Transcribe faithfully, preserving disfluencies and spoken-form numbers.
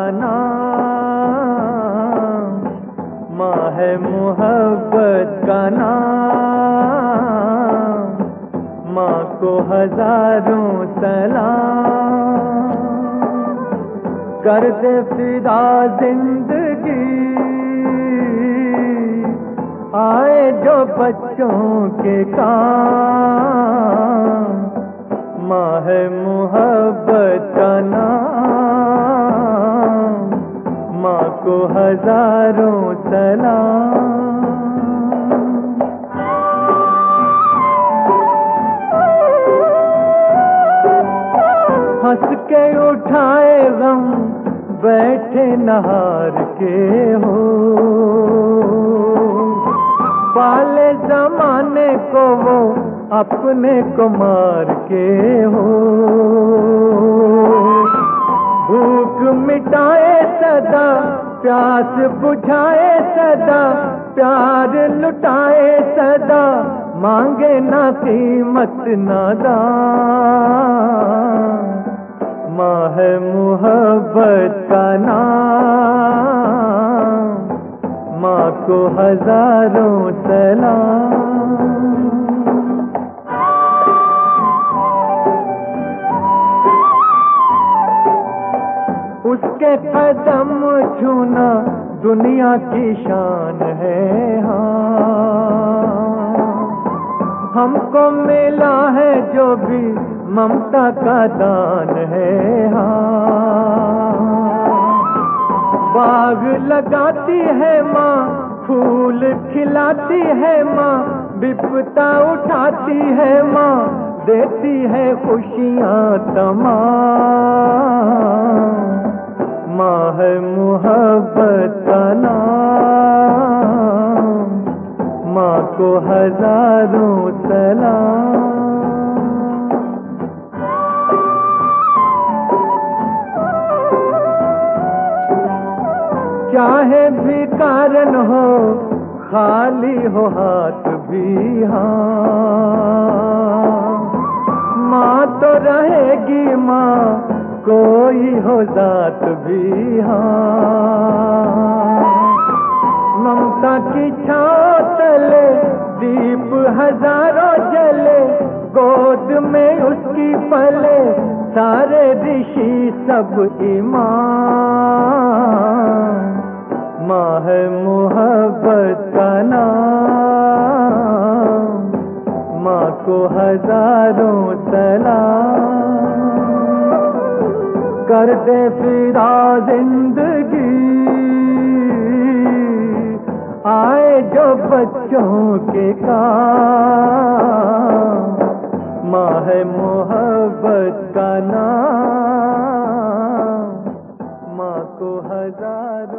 नाम, माँ है मोहब्बत का नाम, माँ को हजारों सलाम। कर दे फिदा जिंदगी आए जो बच्चों के काम, माँ है मोहब्बत का नाम, माँ को हजारों सलाम। हंस के उठाए गम बैठे नहार के हो, पाले जमाने को वो अपने को मार के हो। भूख मिटाए सदा प्यास बुझाए सदा, प्यार लुटाए सदा, मांगे ना कीमत ना दाम, माँ है मोहब्बत का नाम, माँ को हजारों सलाम। उसके कदम छूना दुनिया की शान है। हाँ, हमको मिला है जो भी ममता का दान है। हाँ, बाग लगाती है माँ, फूल खिलाती है माँ, विपदा उठाती है माँ, देती है खुशियाँ तमाम, माँ है मोहब्बत का नाम, माँ को हजारों सलाम। चाहे भिखारन हो खाली हो हाथ भी, हाँ, माँ तो रहेगी माँ कोई हो जात भी। हाँ, ममता की छाँव तले दीप हजारों जले, गोद में उसकी पले सारे ऋषि सब ईमान, माँ है मोहब्बत का नाम, माँ को हजारों सलाम। कर दे फिदा जिंदगी आए जो बच्चों के काम, माँ है मोहब्बत का नाम, माँ को हजारों